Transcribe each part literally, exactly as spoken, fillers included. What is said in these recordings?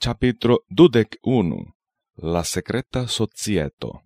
Capitro dudec unu. La secreta societo.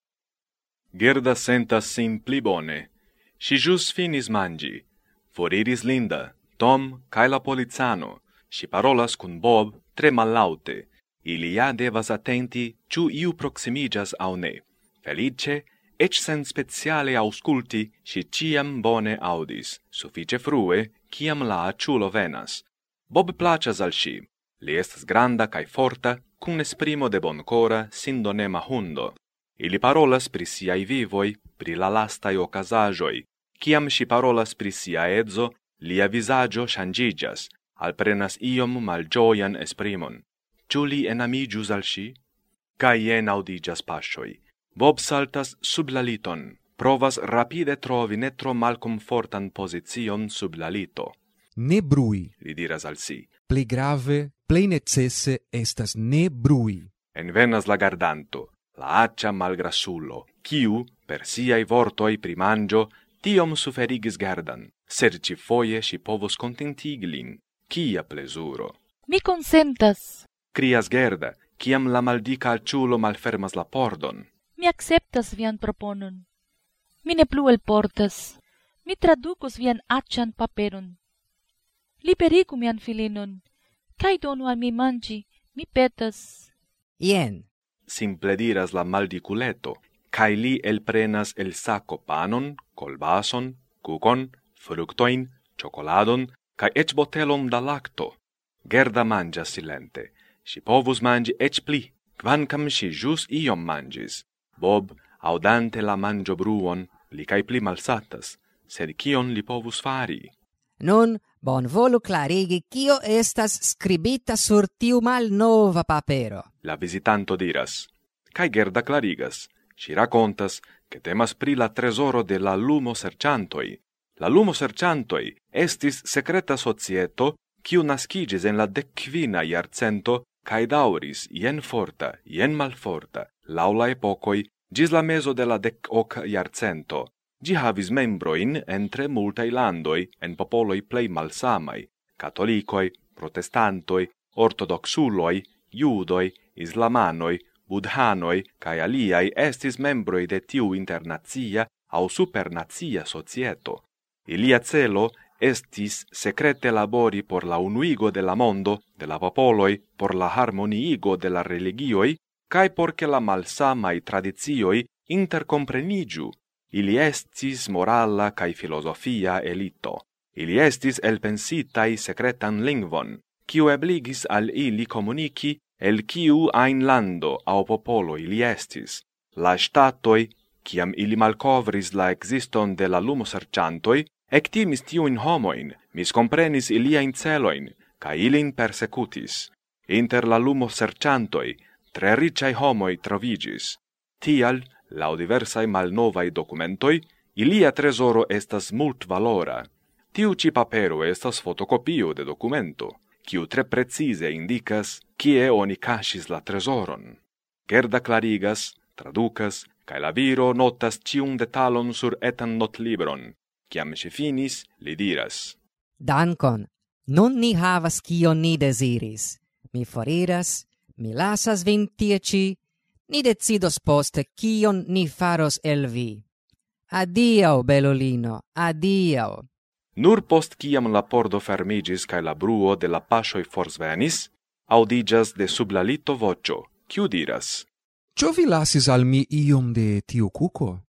Gerda sentas sin pli bone. Si jus finis mangi. Foriris Linda, Tom, cae la polizano. Si parolas cun Bob tre mallaute. Ili ja devas attenti, ciu iu proximigas au ne. Felice, ec sen speciale ausculti, si ciam bone audis, suffice frue, ciam la aciulo venas. Bob placas al si. Li estas granda cae forta, cun esprimo de boncora, sindonema hundo. Ili parolas pri siai vivoi, pri la lastai ocasajoi. Ciam si parolas pri sia edzo, lia visaggio changigas, alprenas iom malgioian esprimon. Ciu li enamigius al si? Ca ien audigas pasioi. Bob saltas sub la liton, provas rapide trovi ne tro malcomfortan position sub la lito. Ne brui, li diras al si. Plei grave, plei necesse estas ne brui. Envenas la gardanto, la accia malgrasulo, quiu, per siai vortoi primangio, tiom suferigis Gerdan, sed ci foie si povos contentigilin. Quia plesuro! Mi consentas! Crias Gerda, ciam la maldica alciulo malfermas la pordon. Mi acceptas vian proponon. Mi ne plu elportas. Mi traducos vian accian paperon. Liberigu mian filinon, cae donu al mi mangi, mi petas. Ien, simple diras la maldiculeto, cae li elprenas el saco panon, colbason, cucon, fructoin, chocoladon, cae ec botelon da lacto. Gerda mangia silente. Si povus mangi ec pli, quancam si jus iom mangis. Bob, audante la mangio bruon, li cae pli malsatas, sed cion li povus fari? nun bon volu clarigi cio estas scribita sur tiu malnova papero. La visitanto diras, cae Gerda clarigas, si racontas che temas pri la tresoro de la lumo serciantoi. La lumo serciantoi estis secreta societo quiu nascigis en la decquina iarcento cae dauris ien forta, ien malforta, laula epocoi, gis la meso de la dec-oca iarcento. Gi havis membroin entre multai landoi en popoloi plei malsamai, catolicoi, protestantoi, ortodoxuloi, judoi, islamanoi, budhanoi, cae aliai estis membroi de tiu internazia au supernazia societo. Ilia celo estis secrete labori por la unuigo de la mondo, de la popoloi, por la harmoniigo de la religioi, cae porce la malsamai tradizioi intercomprenigiu. Ili estis morala cae filosofia elito. Ili estis elpensitai secretan lingvon, quiu ebligis al ili comunici el quiu ain lando au popolo ili estis. La statoi, ciam ili malcovris la existon de la lumo serciantoi, ectimis tiuin homoin, miscomprenis iliain celoin, ca ilin persecutis. Inter la lumo serciantoi, tre ricai homoi trovigis. Tial, lau diversai malnovai documentoi, ilia tresoro estas mult valora. Tiu ci papero estas fotocopio de documento, quiu tre precise indicas kie oni casis la tresoron. Gerda clarigas, traducas, cae la viro notas cium detalon sur etan notlibron. Ciam si finis, li diras. Dankon, nun ni havas cion ni desiris. Mi foriras, mi lasas vin tie ci, ni decidos poste cion ni faros el vi. Adiau, belulino, adiau. Nur post ciam la pordo fermigis cae la bruo de la pasioi forsvenis, audigas de sub la lito vocio, quiu diras. Cio vi lasis al mi iom de tiu cuco?